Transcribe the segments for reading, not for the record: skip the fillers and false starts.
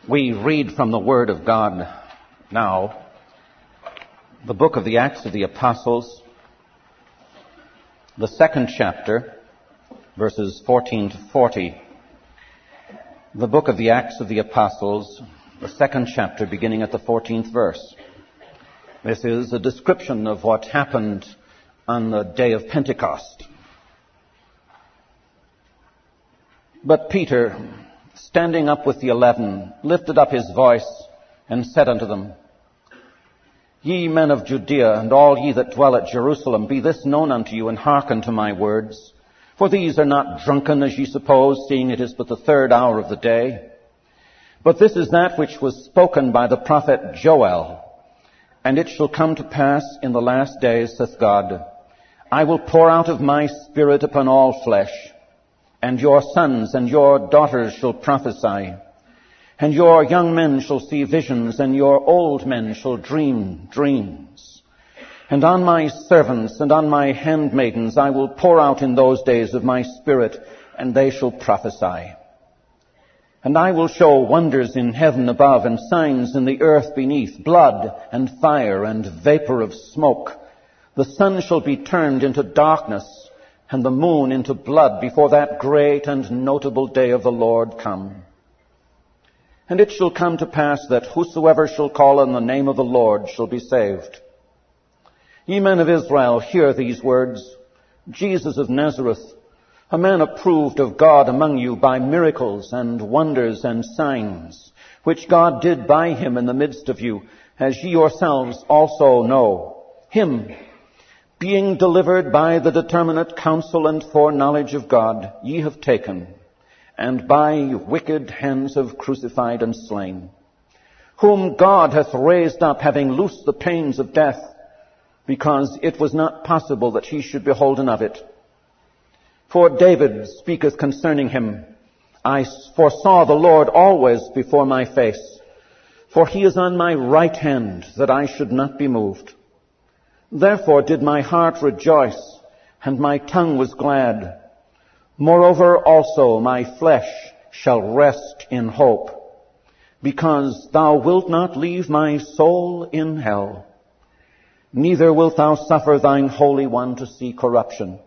We read from the Word of God now, the book of the Acts of the Apostles, the second chapter, verses 14 to 40. The book of the Acts of the Apostles, the second chapter, beginning at the 14th verse. This is a description of what happened on the day of Pentecost. But Peter, standing up with the 11, lifted up his voice and said unto them, Ye men of Judea, and all ye that dwell at Jerusalem, be this known unto you, and hearken to my words. For these are not drunken, as ye suppose, seeing it is but the third hour of the day. But this is that which was spoken by the prophet Joel. And it shall come to pass in the last days, saith God, I will pour out of my Spirit upon all flesh, and your sons and your daughters shall prophesy, and your young men shall see visions, and your old men shall dream dreams. And on my servants and on my handmaidens I will pour out in those days of my Spirit, and they shall prophesy. And I will show wonders in heaven above, and signs in the earth beneath, blood and fire and vapor of smoke. The sun shall be turned into darkness, and the moon into blood, before that great and notable day of the Lord come. And it shall come to pass that whosoever shall call on the name of the Lord shall be saved. Ye men of Israel, hear these words. Jesus of Nazareth, a man approved of God among you by miracles and wonders and signs, which God did by him in the midst of you, as ye yourselves also know. Him, being delivered by the determinate counsel and foreknowledge of God, ye have taken, and by wicked hands have crucified and slain, whom God hath raised up, having loosed the pains of death, because it was not possible that he should be holden of it. For David speaketh concerning him, I foresaw the Lord always before my face, for he is on my right hand, that I should not be moved. Therefore did my heart rejoice, and my tongue was glad. Moreover also my flesh shall rest in hope, because thou wilt not leave my soul in hell, neither wilt thou suffer thine Holy One to see corruption.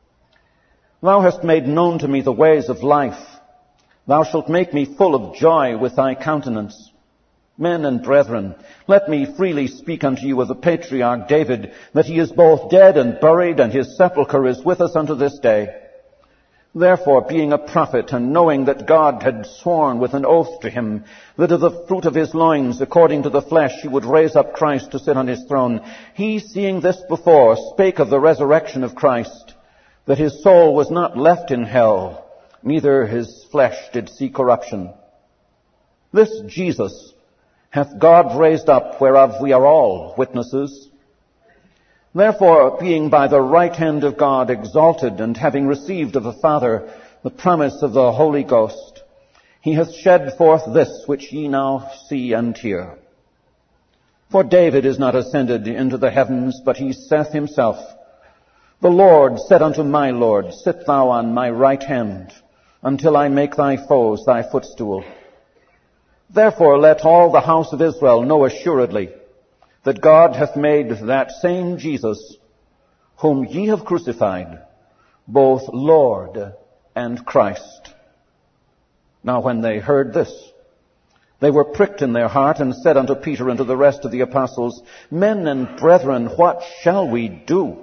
Thou hast made known to me the ways of life. Thou shalt make me full of joy with thy countenance. Men and brethren, let me freely speak unto you of the patriarch David, that he is both dead and buried, and his sepulchre is with us unto this day. Therefore, being a prophet, and knowing that God had sworn with an oath to him, that of the fruit of his loins, according to the flesh, he would raise up Christ to sit on his throne, he, seeing this before, spake of the resurrection of Christ, that his soul was not left in hell, neither his flesh did see corruption. This Jesus hath God raised up, whereof we are all witnesses. Therefore, being by the right hand of God exalted, and having received of the Father the promise of the Holy Ghost, he hath shed forth this which ye now see and hear. For David is not ascended into the heavens, but he saith himself, The Lord said unto my Lord, Sit thou on my right hand, until I make thy foes thy footstool. Therefore let all the house of Israel know assuredly that God hath made that same Jesus, whom ye have crucified, both Lord and Christ. Now when they heard this, they were pricked in their heart, and said unto Peter and to the rest of the apostles, Men and brethren, what shall we do?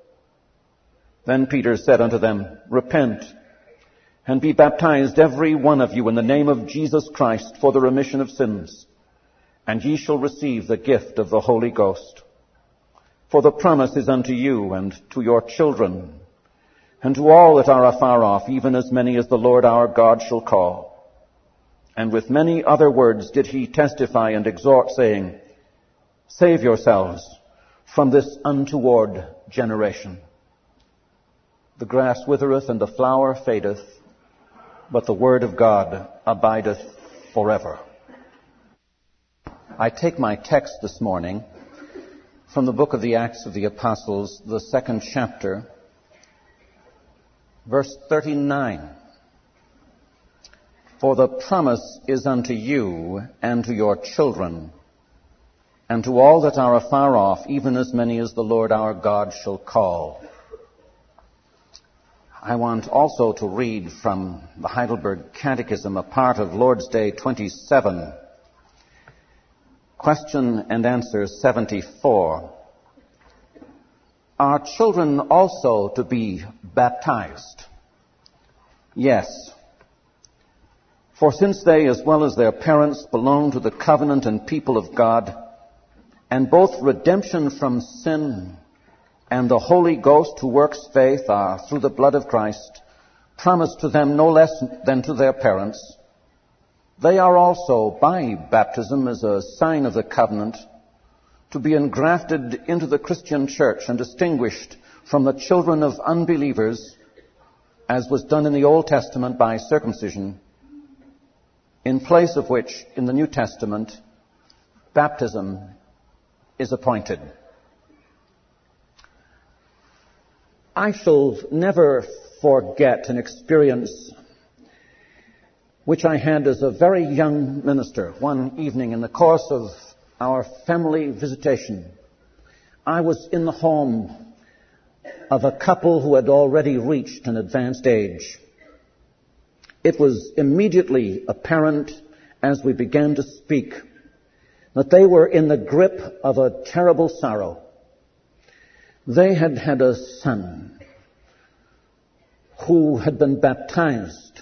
Then Peter said unto them, Repent, and be baptized every one of you in the name of Jesus Christ for the remission of sins, and ye shall receive the gift of the Holy Ghost. For the promise is unto you and to your children, and to all that are afar off, even as many as the Lord our God shall call. And with many other words did he testify and exhort, saying, Save yourselves from this untoward generation. The grass withereth and the flower fadeth, but the word of God abideth forever. I take my text this morning from the book of the Acts of the Apostles, the second chapter, verse 39. For the promise is unto you and to your children, and to all that are afar off, even as many as the Lord our God shall call. I want also to read from the Heidelberg Catechism a part of Lord's Day 27, question and answer 74. Are children also to be baptized? Yes. For since they, as well as their parents, belong to the covenant and people of God, and both redemption from sin and the Holy Ghost who works faith are, through the blood of Christ, promised to them no less than to their parents, they are also, by baptism as a sign of the covenant, to be engrafted into the Christian church and distinguished from the children of unbelievers, as was done in the Old Testament by circumcision, in place of which, in the New Testament, baptism is appointed. I shall never forget an experience which I had as a very young minister. One evening in the course of our family visitation, I was in the home of a couple who had already reached an advanced age. It was immediately apparent as we began to speak that they were in the grip of a terrible sorrow. They had had a son who had been baptized,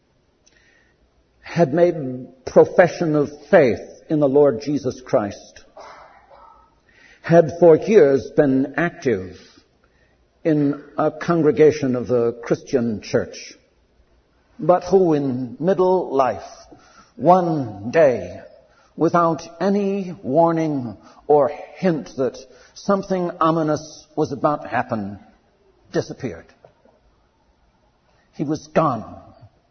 had made profession of faith in the Lord Jesus Christ, had for years been active in a congregation of the Christian church, but who in middle life, one day, without any warning or hint that something ominous was about to happen, disappeared. He was gone.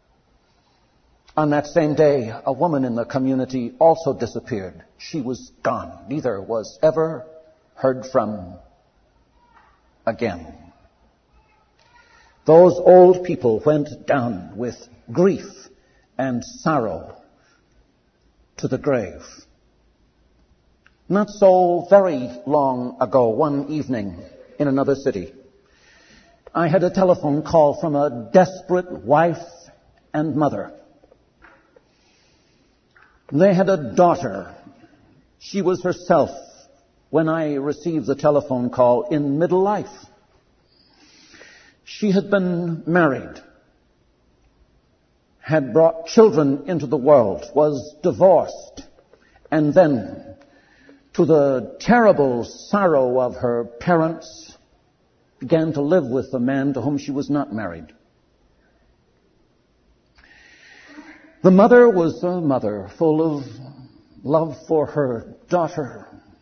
On that same day, a woman in the community also disappeared. She was gone. Neither was ever heard from again. Those old people went down with grief and sorrow to the grave. Not so very long ago, one evening in another city, I had a telephone call from a desperate wife and mother. They had a daughter. She was herself, when I received the telephone call, in middle life. She had been married, had brought children into the world, was divorced, and then, to the terrible sorrow of her parents, began to live with the man to whom she was not married. The mother was a mother full of love for her daughter,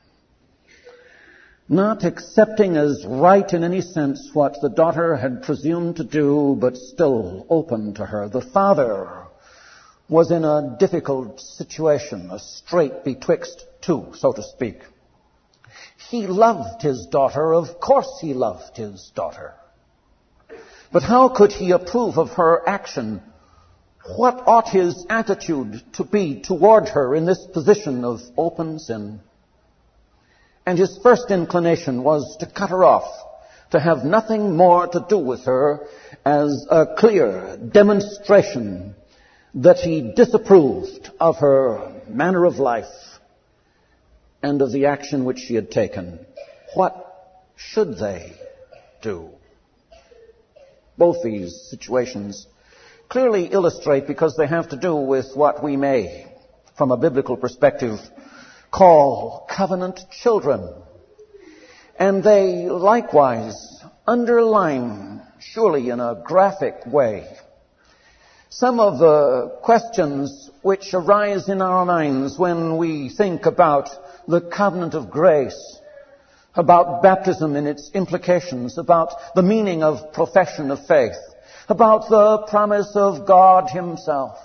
not accepting as right in any sense what the daughter had presumed to do, but still open to her. The father was in a difficult situation, a strait betwixt two, so to speak. He loved his daughter. Of course he loved his daughter. But how could he approve of her action? What ought his attitude to be toward her in this position of open sin? And his first inclination was to cut her off, to have nothing more to do with her, as a clear demonstration that he disapproved of her manner of life and of the action which she had taken. What should they do? Both these situations clearly illustrate, because they have to do with what we may, from a biblical perspective, call covenant children. And they likewise underline, surely in a graphic way, some of the questions which arise in our minds when we think about the covenant of grace, about baptism and its implications, about the meaning of profession of faith, about the promise of God Himself.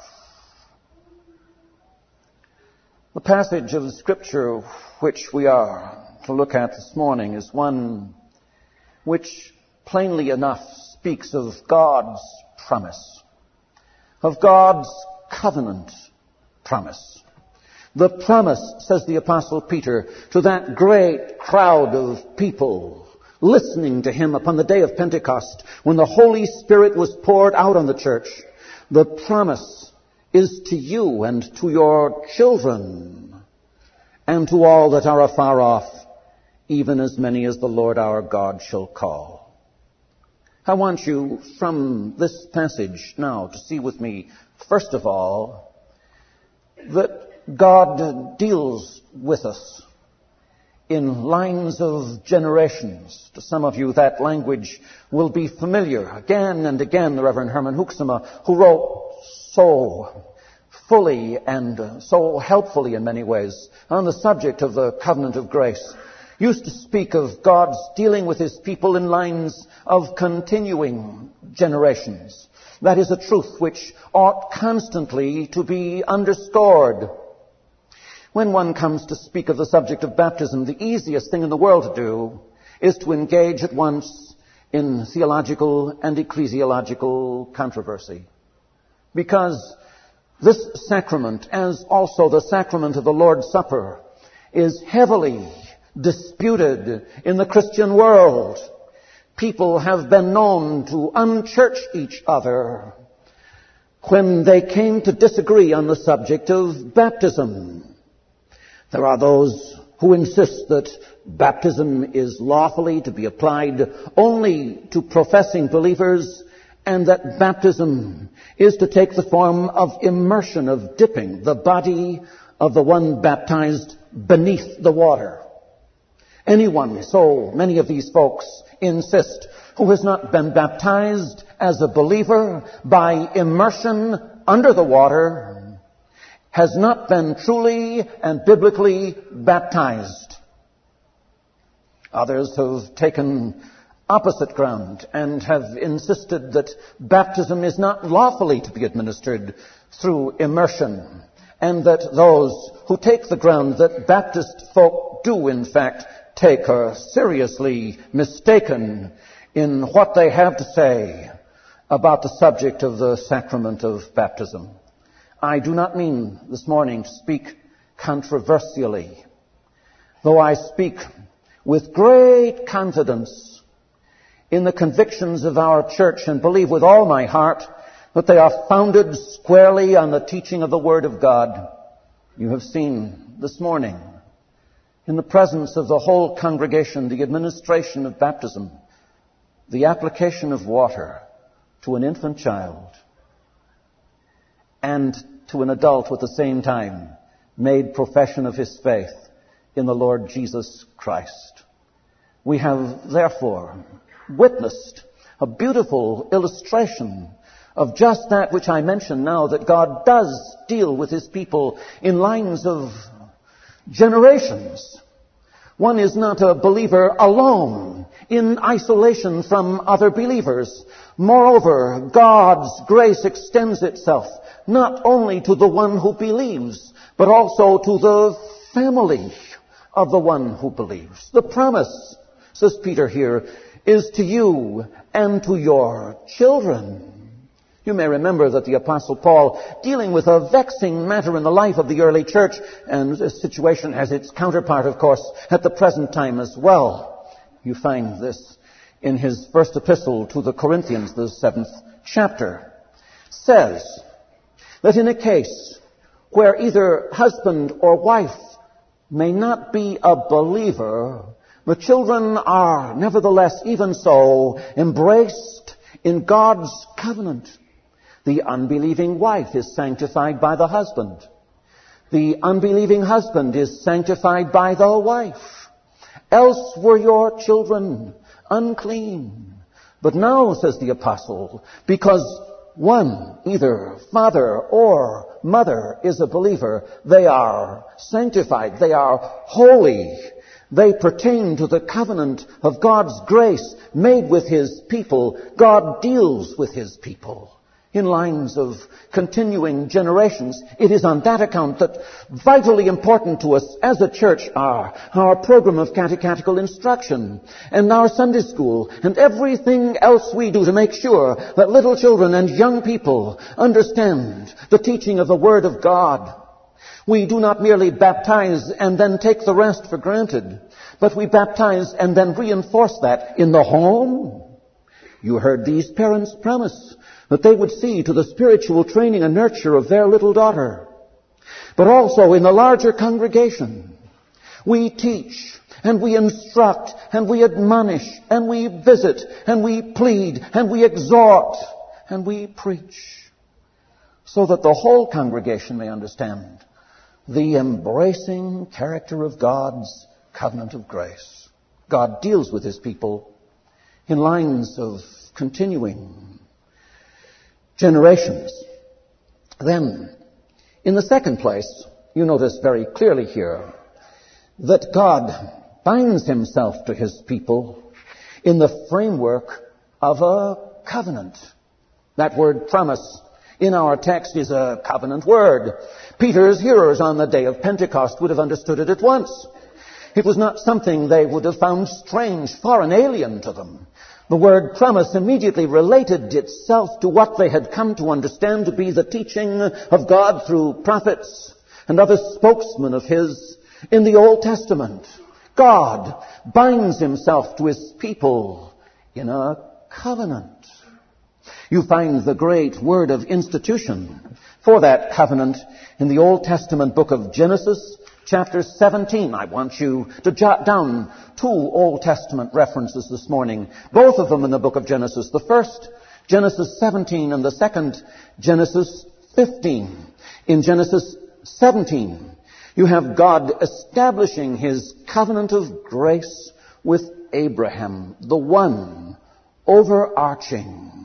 The passage of Scripture which we are to look at this morning is one which plainly enough speaks of God's promise, of God's covenant promise. The promise, says the Apostle Peter, to that great crowd of people listening to him upon the day of Pentecost, when the Holy Spirit was poured out on the church. The promise is to you and to your children and to all that are afar off, even as many as the Lord our God shall call. I want you from this passage now to see with me, first of all, that God deals with us in lines of generations. To some of you, that language will be familiar. Again and again, the Reverend Herman Hoeksema, who wrote so fully and so helpfully in many ways on the subject of the covenant of grace, used to speak of God's dealing with his people in lines of continuing generations. That is a truth which ought constantly to be underscored. When one comes to speak of the subject of baptism, the easiest thing in the world to do is to engage at once in theological and ecclesiological controversy. Because this sacrament, as also the sacrament of the Lord's Supper, is heavily disputed in the Christian world. People have been known to unchurch each other when they came to disagree on the subject of baptism. There are those who insist that baptism is lawfully to be applied only to professing believers, and that baptism is to take the form of immersion, of dipping the body of the one baptized beneath the water. Anyone, so many of these folks insist, who has not been baptized as a believer by immersion under the water has not been truly and biblically baptized. Others have taken opposite ground and have insisted that baptism is not lawfully to be administered through immersion, and that those who take the ground that Baptist folk do in fact take are seriously mistaken in what they have to say about the subject of the sacrament of baptism. I do not mean this morning to speak controversially, though I speak with great confidence in the convictions of our church and believe with all my heart that they are founded squarely on the teaching of the Word of God. You have seen this morning, in the presence of the whole congregation, the administration of baptism, the application of water to an infant child, and to an adult at the same time, made profession of his faith in the Lord Jesus Christ. We have, therefore, witnessed a beautiful illustration of just that which I mentioned now, that God does deal with his people in lines of generations. One is not a believer alone, in isolation from other believers. Moreover, God's grace extends itself not only to the one who believes, but also to the family of the one who believes. The promise, says Peter here, is to you and to your children. You may remember that the Apostle Paul, dealing with a vexing matter in the life of the early church, and the situation has its counterpart, of course, at the present time as well. You find this in his first epistle to the Corinthians, the 7th chapter, says that in a case where either husband or wife may not be a believer, the children are nevertheless even so embraced in God's covenant. The unbelieving wife is sanctified by the husband. The unbelieving husband is sanctified by the wife. Else were your children unclean. But now, says the apostle, because one, either father or mother, is a believer, they are sanctified, they are holy. They pertain to the covenant of God's grace made with his people. God deals with his people in lines of continuing generations. It is on that account that vitally important to us as a church are our program of catechetical instruction and our Sunday school and everything else we do to make sure that little children and young people understand the teaching of the Word of God. We do not merely baptize and then take the rest for granted, but we baptize and then reinforce that in the home. You heard these parents promise that they would see to the spiritual training and nurture of their little daughter. But also in the larger congregation, we teach and we instruct and we admonish and we visit and we plead and we exhort and we preach so that the whole congregation may understand the embracing character of God's covenant of grace. God deals with His people in lines of continuing generations. Then, in the second place, you notice very clearly here that God binds Himself to His people in the framework of a covenant. That word promise in our text is a covenant word. Peter's hearers on the day of Pentecost would have understood it at once. It was not something they would have found strange, foreign, alien to them. The word promise immediately related itself to what they had come to understand to be the teaching of God through prophets and other spokesmen of His in the Old Testament. God binds Himself to His people in a covenant. You find the great word of institution for that covenant in the Old Testament book of Genesis, chapter 17. I want you to jot down 2 Old Testament references this morning, both of them in the book of Genesis. The first, Genesis 17, and the second, Genesis 15. In Genesis 17, you have God establishing His covenant of grace with Abraham, the one overarching,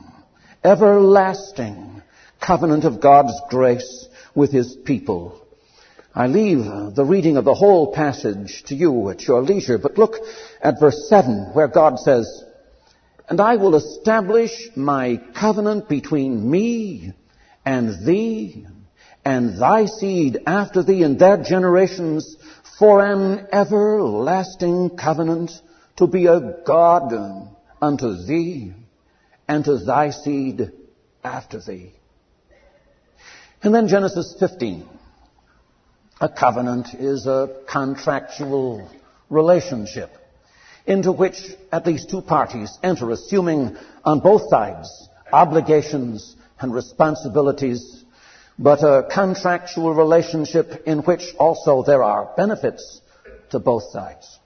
everlasting covenant of God's grace with His people. I leave the reading of the whole passage to you at your leisure, but look at verse 7 where God says, "And I will establish my covenant between me and thee and thy seed after thee and their generations for an everlasting covenant to be a God unto thee and to thy seed after thee." And then Genesis 15. A covenant is a contractual relationship into which at least 2 parties enter, assuming on both sides obligations and responsibilities, but a contractual relationship in which also there are benefits to both sides.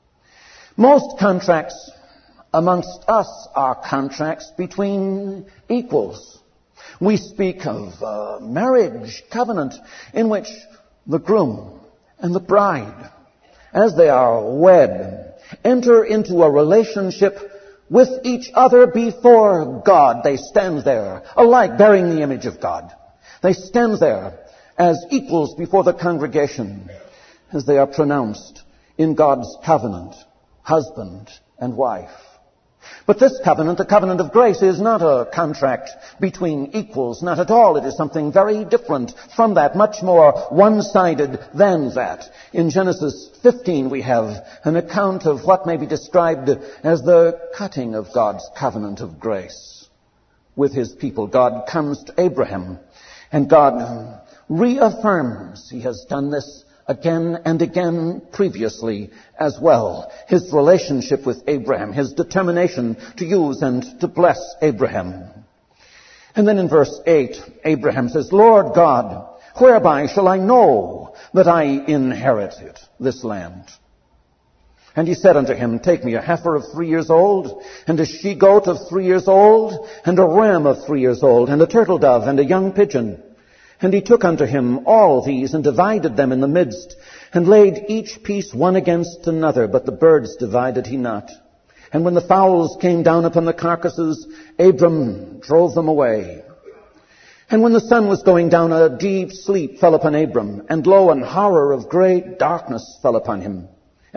Most contracts amongst us are contracts between equals. We speak of a marriage covenant in which the groom and the bride, as they are wed, enter into a relationship with each other before God. They stand there, alike bearing the image of God. They stand there as equals before the congregation as they are pronounced in God's covenant, husband and wife. But this covenant, the covenant of grace, is not a contract between equals, not at all. It is something very different from that, much more one-sided than that. In Genesis 15 we have an account of what may be described as the cutting of God's covenant of grace with His people. God comes to Abraham and God reaffirms, He has done this again and again previously as well, His relationship with Abraham, His determination to use and to bless Abraham. And then in verse 8, Abraham says, "Lord God, whereby shall I know that I inherit it, this land?" And he said unto him, "Take me a heifer of 3 years old, and a she-goat of 3 years old, and a ram of 3 years old, and a turtle dove, and a young pigeon." And he took unto him all these, and divided them in the midst, and laid each piece one against another, but the birds divided he not. And when the fowls came down upon the carcasses, Abram drove them away. And when the sun was going down, a deep sleep fell upon Abram, and lo, an horror of great darkness fell upon him.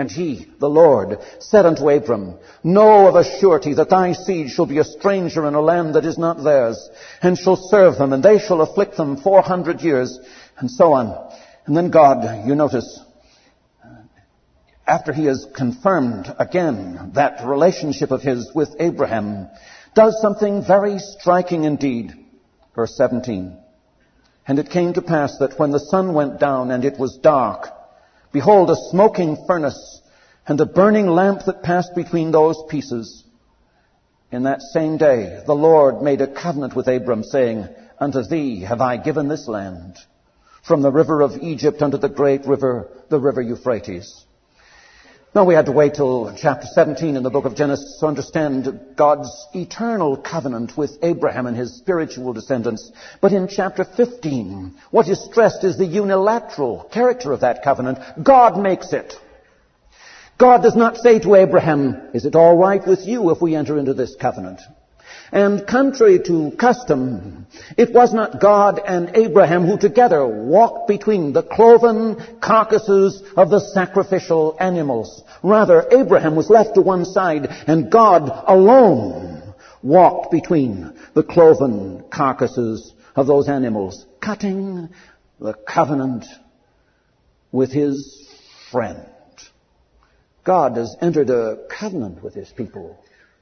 And he, the Lord, said unto Abram, Know of a surety that thy seed shall be a stranger in a land that is not theirs, and shall serve them, and they shall afflict them 400 years, and so on. And then God, you notice, after he has confirmed again that relationship of his with Abraham, does something very striking indeed. Verse 17. And it came to pass that when the sun went down and it was dark, behold, a smoking furnace and a burning lamp that passed between those pieces. In that same day, the Lord made a covenant with Abram, saying, Unto thee have I given this land, from the river of Egypt unto the great river, the river Euphrates. Now, we had to wait till chapter 17 in the book of Genesis to understand God's eternal covenant with Abraham and his spiritual descendants. But in chapter 15, what is stressed is the unilateral character of that covenant. God makes it. God does not say to Abraham, Is it all right with you if we enter into this covenant? And contrary to custom, it was not God and Abraham who together walked between the cloven carcasses of the sacrificial animals. Rather, Abraham was left to one side, and God alone walked between the cloven carcasses of those animals, cutting the covenant with his friend. God has entered a covenant with his people.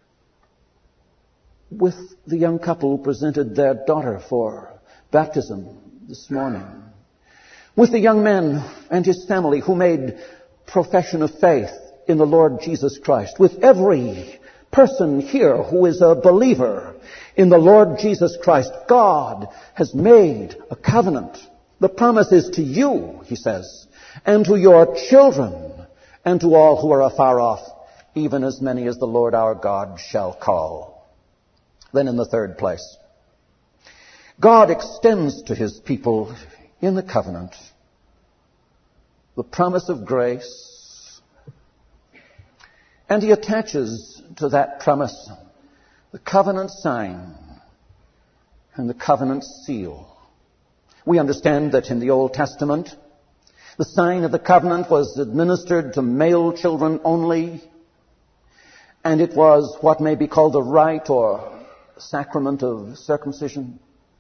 With the young couple who presented their daughter for baptism this morning. With the young man and his family who made profession of faith in the Lord Jesus Christ. With every person here who is a believer in the Lord Jesus Christ. God has made a covenant. The promise is to you, he says, and to your children, and to all who are afar off, even as many as the Lord our God shall call. Then in the third place, God extends to his people in the covenant the promise of grace, and he attaches to that promise the covenant sign and the covenant seal. We understand that in the Old Testament, the sign of the covenant was administered to male children only, and it was what may be called the rite or sacrament of circumcision.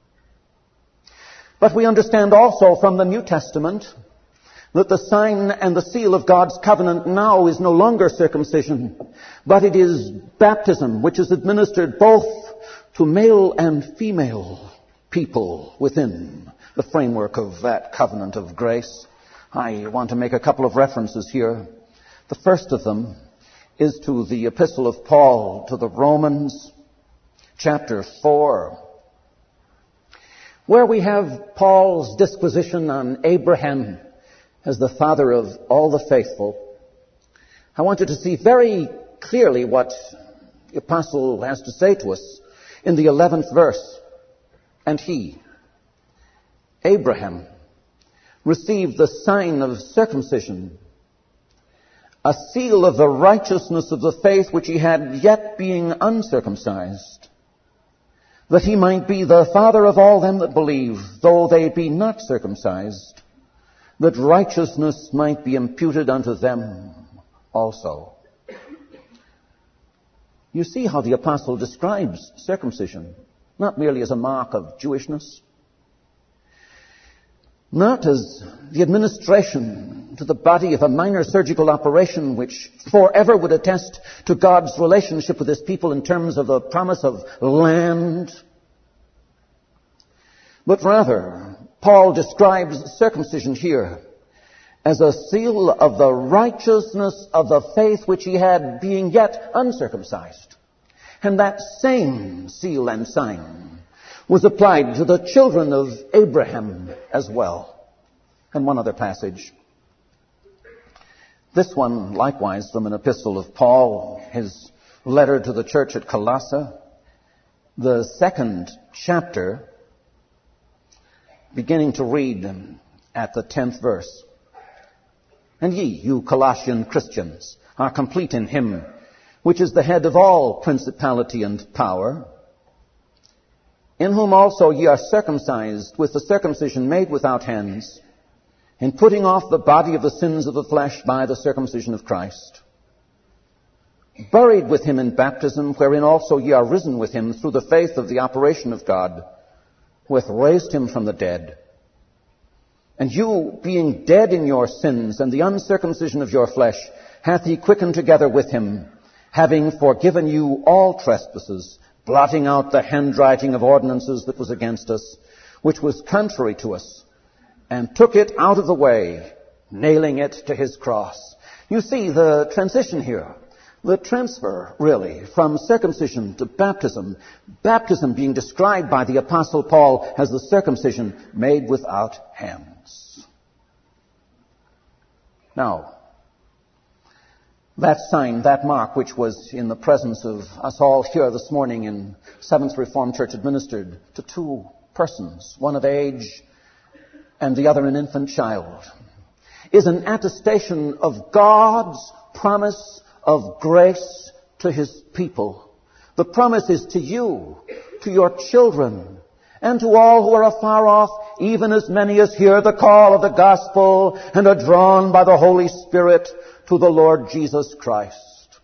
But we understand also from the New Testament that the sign and the seal of God's covenant now is no longer circumcision, but it is baptism, which is administered both to male and female people within the framework of that covenant of grace. I want to make a couple of references here. The first of them is to the epistle of Paul to the Romans, chapter 4, where we have Paul's disquisition on Abraham as the father of all the faithful. I want you to see very clearly what the apostle has to say to us in the 11th verse. And he, Abraham, received the sign of circumcision, a seal of the righteousness of the faith which he had, yet being uncircumcised, that he might be the father of all them that believe, though they be not circumcised, that righteousness might be imputed unto them also. You see how the apostle describes circumcision, not merely as a mark of Jewishness, not as the administration to the body of a minor surgical operation which forever would attest to God's relationship with his people in terms of the promise of land. But rather, Paul describes circumcision here as a seal of the righteousness of the faith which he had, being yet uncircumcised. And that same seal and sign was applied to the children of Abraham as well. And one other passage. This one, likewise, from an epistle of Paul, his letter to the church at Colossae, the 2nd chapter, beginning to read at the 10th verse. And ye, you Colossian Christians, are complete in him, which is the head of all principality and power, in whom also ye are circumcised with the circumcision made without hands, in putting off the body of the sins of the flesh by the circumcision of Christ, buried with him in baptism, wherein also ye are risen with him through the faith of the operation of God, who hath raised him from the dead. And you, being dead in your sins and the uncircumcision of your flesh, hath he quickened together with him, having forgiven you all trespasses, blotting out the handwriting of ordinances that was against us, which was contrary to us, and took it out of the way, nailing it to his cross. You see the transition here. The transfer, really, from circumcision to baptism. Baptism being described by the Apostle Paul as the circumcision made without hands. Now, that sign, that mark, which was in the presence of us all here this morning in Seventh Reformed Church, administered to two persons, one of age and the other an infant child, is an attestation of God's promise of grace to his people. The promise is to you, to your children, and to all who are afar off, even as many as hear the call of the gospel and are drawn by the Holy Spirit to the Lord Jesus Christ.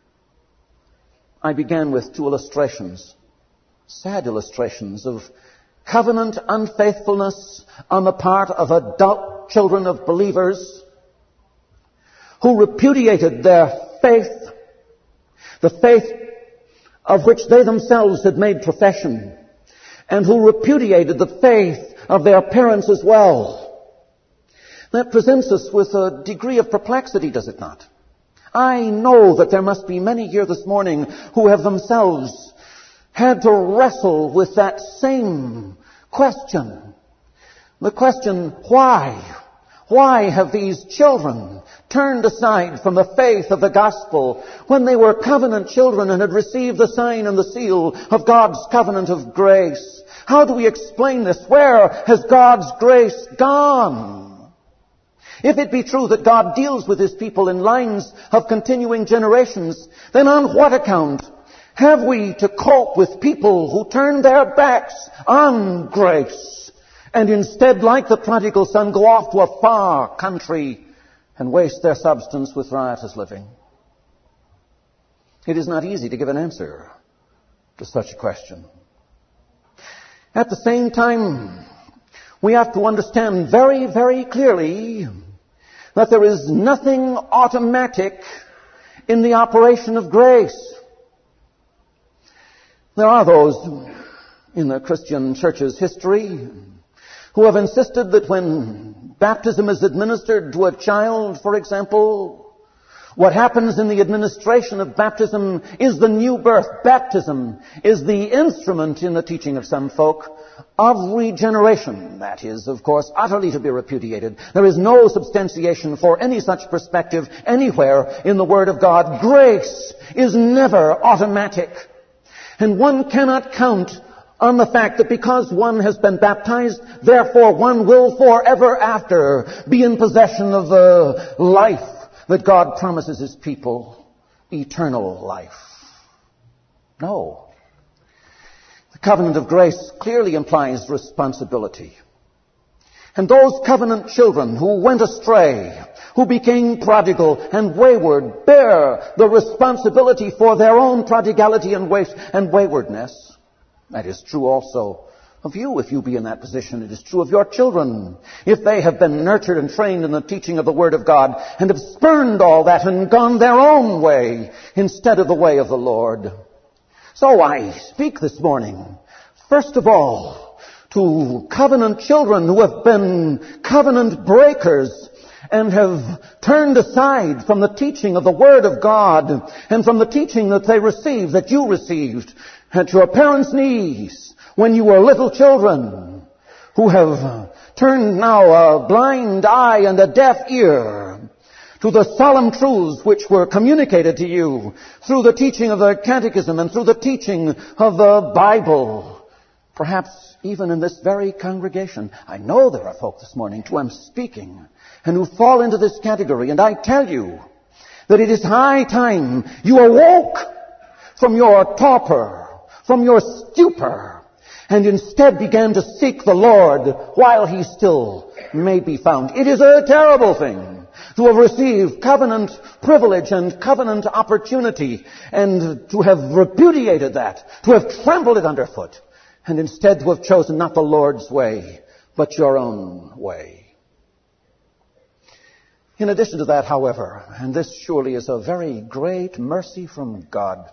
I began with two illustrations, sad illustrations of covenant unfaithfulness on the part of adult children of believers who repudiated their faith, the faith of which they themselves had made profession, and who repudiated the faith of their parents as well. That presents us with a degree of perplexity, does it not? I know that there must be many here this morning who have themselves had to wrestle with that same question. The question, why? Why have these children turned aside from the faith of the gospel when they were covenant children and had received the sign and the seal of God's covenant of grace? How do we explain this? Where has God's grace gone? If it be true that God deals with his people in lines of continuing generations, then on what account have we to cope with people who turn their backs on grace and instead, like the prodigal son, go off to a far country and waste their substance with riotous living? It is not easy to give an answer to such a question. At the same time, we have to understand very, very clearly that there is nothing automatic in the operation of grace. There are those in the Christian church's history who have insisted that when baptism is administered to a child, for example, what happens in the administration of baptism is the new birth. Baptism is the instrument, in the teaching of some folk, of regeneration. That is, of course, utterly to be repudiated. There is no substantiation for any such perspective anywhere in the Word of God. Grace is never automatic. And one cannot count on the fact that because one has been baptized, therefore one will forever after be in possession of the life that God promises his people, eternal life. No. The covenant of grace clearly implies responsibility. And those covenant children who went astray, who became prodigal and wayward, bear the responsibility for their own prodigality and waywardness. That is true also of you, if you be in that position. It is true of your children, if they have been nurtured and trained in the teaching of the Word of God and have spurned all that and gone their own way instead of the way of the Lord. So I speak this morning, first of all, to covenant children who have been covenant breakers and have turned aside from the teaching of the Word of God and from the teaching that they received, that you received at your parents' knees when you were little children, who have turned now a blind eye and a deaf ear to the solemn truths which were communicated to you through the teaching of the Catechism and through the teaching of the Bible. Perhaps even in this very congregation. I know there are folk this morning to whom I'm speaking and who fall into this category. And I tell you that it is high time you awoke from your torpor, from your stupor, and instead began to seek the Lord while he still may be found. It is a terrible thing to have received covenant privilege and covenant opportunity and to have repudiated that, to have trampled it underfoot, and instead to have chosen not the Lord's way, but your own way. In addition to that, however, and this surely is a very great mercy from God,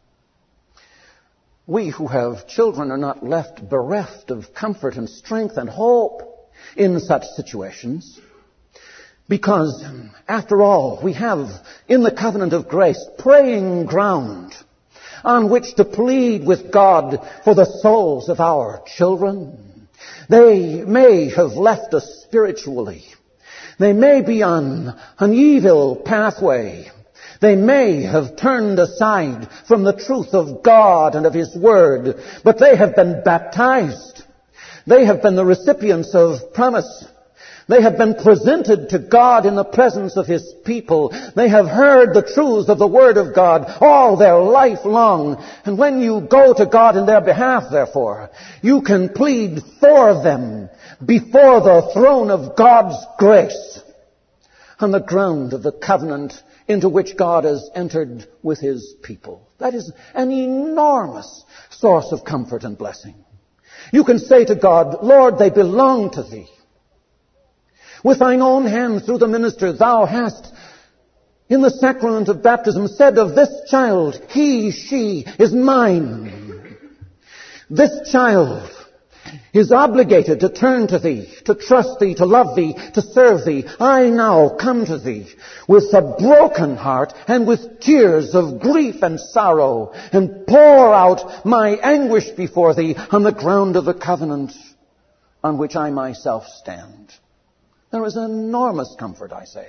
we who have children are not left bereft of comfort and strength and hope in such situations, because, after all, we have in the covenant of grace praying ground on which to plead with God for the souls of our children. They may have left us spiritually. They may be on an evil pathway. They may have turned aside from the truth of God and of His Word, but they have been baptized. They have been the recipients of promise. They have been presented to God in the presence of His people. They have heard the truths of the Word of God all their life long. And when you go to God in their behalf, therefore, you can plead for them before the throne of God's grace on the ground of the covenant into which God has entered with His people. That is an enormous source of comfort and blessing. You can say to God, Lord, they belong to Thee. With Thine own hand through the minister, Thou hast, in the sacrament of baptism, said of this child, he, she is mine. This child is obligated to turn to Thee, to trust Thee, to love Thee, to serve Thee. I now come to Thee with a broken heart and with tears of grief and sorrow, and pour out my anguish before Thee on the ground of the covenant on which I myself stand. There is enormous comfort, I say,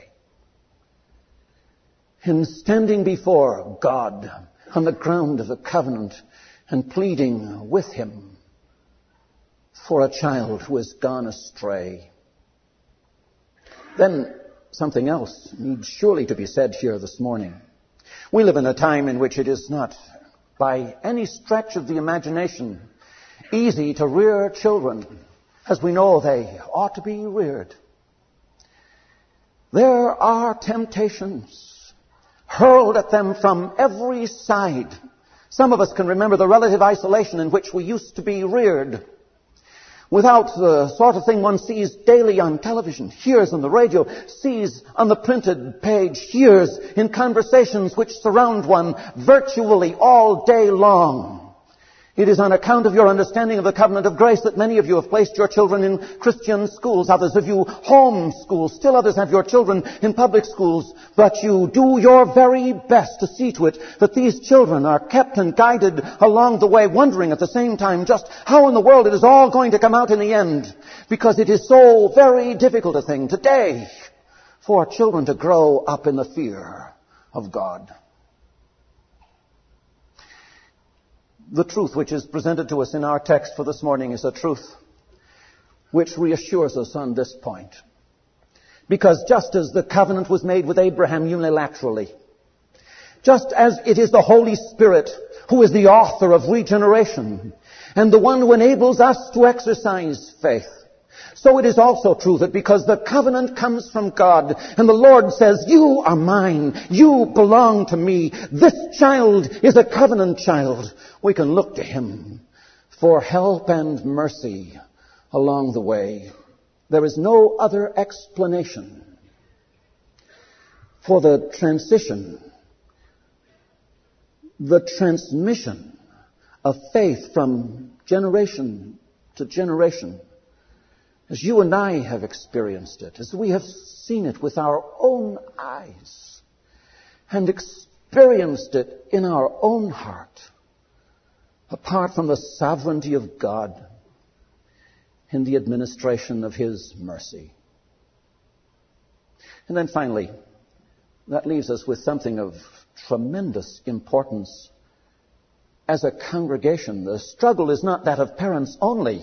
in standing before God on the ground of the covenant and pleading with Him for a child who has gone astray. Then something else needs surely to be said here this morning. We live in a time in which it is not, by any stretch of the imagination, easy to rear children as we know they ought to be reared. There are temptations hurled at them from every side. Some of us can remember the relative isolation in which we used to be reared, without the sort of thing one sees daily on television, hears on the radio, sees on the printed page, hears in conversations which surround one virtually all day long. It is on account of your understanding of the covenant of grace that many of you have placed your children in Christian schools. Others of you home schools. Still others have your children in public schools. But you do your very best to see to it that these children are kept and guided along the way, wondering at the same time just how in the world it is all going to come out in the end. Because it is so very difficult a thing today for children to grow up in the fear of God. The truth which is presented to us in our text for this morning is a truth which reassures us on this point. Because just as the covenant was made with Abraham unilaterally, just as it is the Holy Spirit who is the author of regeneration and the one who enables us to exercise faith, so it is also true that because the covenant comes from God and the Lord says, you are mine, you belong to me, this child is a covenant child, we can look to Him for help and mercy along the way. There is no other explanation for the transition, the transmission of faith from generation to generation, as you and I have experienced it, as we have seen it with our own eyes and experienced it in our own heart, apart from the sovereignty of God in the administration of His mercy. And then finally, that leaves us with something of tremendous importance. As a congregation, the struggle is not that of parents only.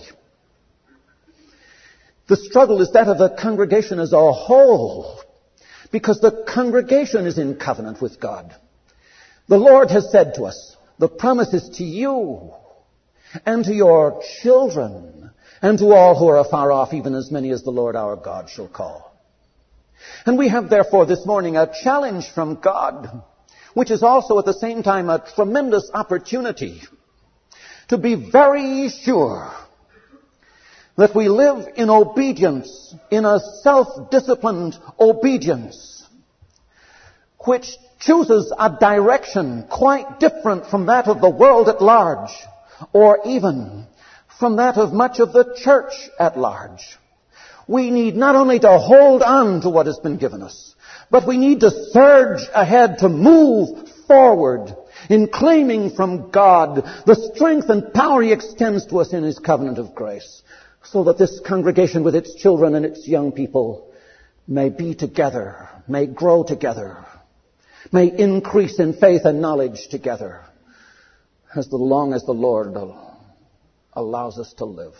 The struggle is that of the congregation as a whole, because the congregation is in covenant with God. The Lord has said to us, the promise is to you. and to your children, and to all who are afar off, even as many as the Lord our God shall call. And we have therefore this morning a challenge from God, which is also at the same time a tremendous opportunity to be very sure that we live in obedience, in a self-disciplined obedience, which chooses a direction quite different from that of the world at large, or even from that of much of the church at large. We need not only to hold on to what has been given us, but we need to surge ahead, to move forward in claiming from God the strength and power He extends to us in His covenant of grace, so that this congregation with its children and its young people may be together, may grow together, may increase in faith and knowledge together, as long as the Lord allows us to live.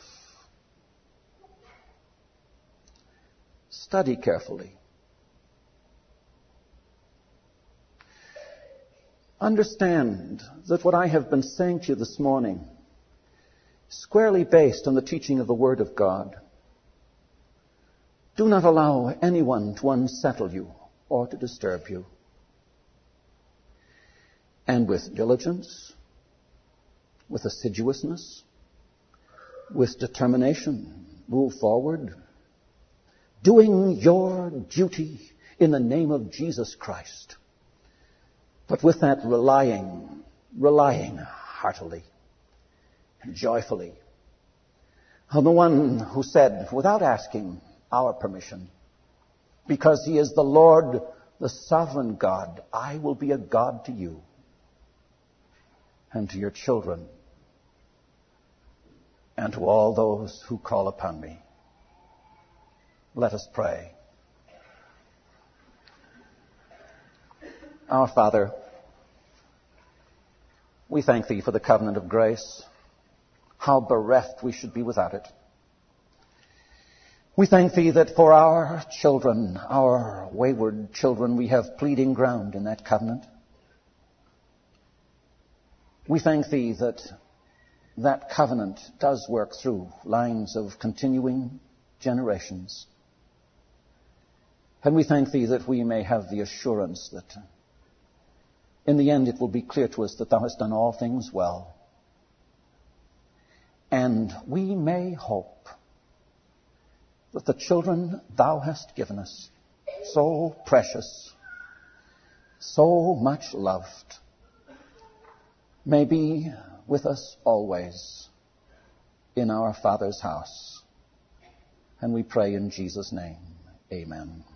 Study carefully. Understand that what I have been saying to you this morning is squarely based on the teaching of the Word of God. Do not allow anyone to unsettle you or to disturb you. And with diligence, with assiduousness, with determination, move forward, doing your duty in the name of Jesus Christ. But with that relying heartily and joyfully on the one who said, without asking our permission, because He is the Lord, the sovereign God, I will be a God to you and to your children and to all those who call upon me. Let us pray. Our Father, we thank Thee for the covenant of grace. How bereft we should be without it. We thank Thee that for our children, our wayward children, we have pleading ground in that covenant. We thank Thee that that covenant does work through lines of continuing generations. And we thank Thee that we may have the assurance that in the end it will be clear to us that Thou hast done all things well. And we may hope that the children Thou hast given us, so precious, so much loved, may be with us always in our Father's house. And we pray in Jesus' name. Amen.